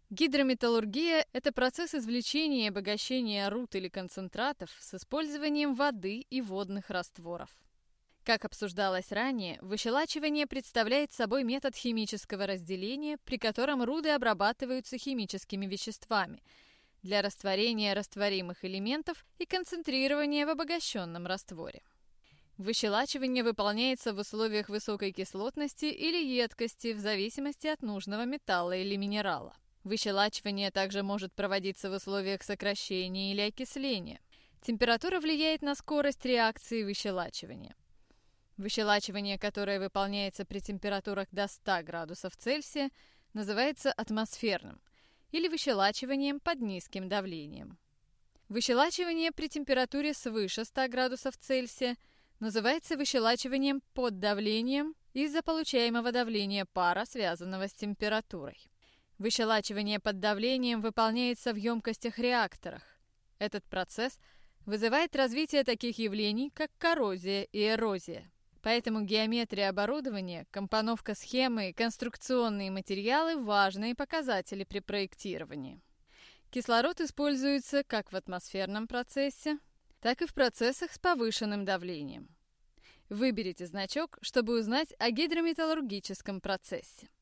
Гидрометаллургия – это процесс извлечения и обогащения руд или концентратов с использованием воды и водных растворов. Как обсуждалось ранее, выщелачивание представляет собой метод химического разделения, при котором руды обрабатываются химическими веществами для растворения растворимых элементов и концентрирования в обогащенном растворе. Выщелачивание выполняется в условиях высокой кислотности или едкости в зависимости от нужного металла или минерала. Выщелачивание также может проводиться в условиях сокращения или окисления. Температура влияет на скорость реакции выщелачивания. Выщелачивание, которое выполняется при температурах до 100 градусов Цельсия, называется атмосферным или выщелачиванием под низким давлением. Выщелачивание при температуре свыше 100 градусов Цельсия называется выщелачиванием под давлением из-за получаемого давления пара, связанного с температурой. Выщелачивание под давлением выполняется в емкостях-реакторах. Этот процесс вызывает развитие таких явлений, как коррозия и эрозия. Поэтому геометрия оборудования, компоновка схемы и конструкционные материалы – важные показатели при проектировании. Кислород используется как в атмосферном процессе, так и в процессах с повышенным давлением. Выберите значок, чтобы узнать о гидрометаллургическом процессе.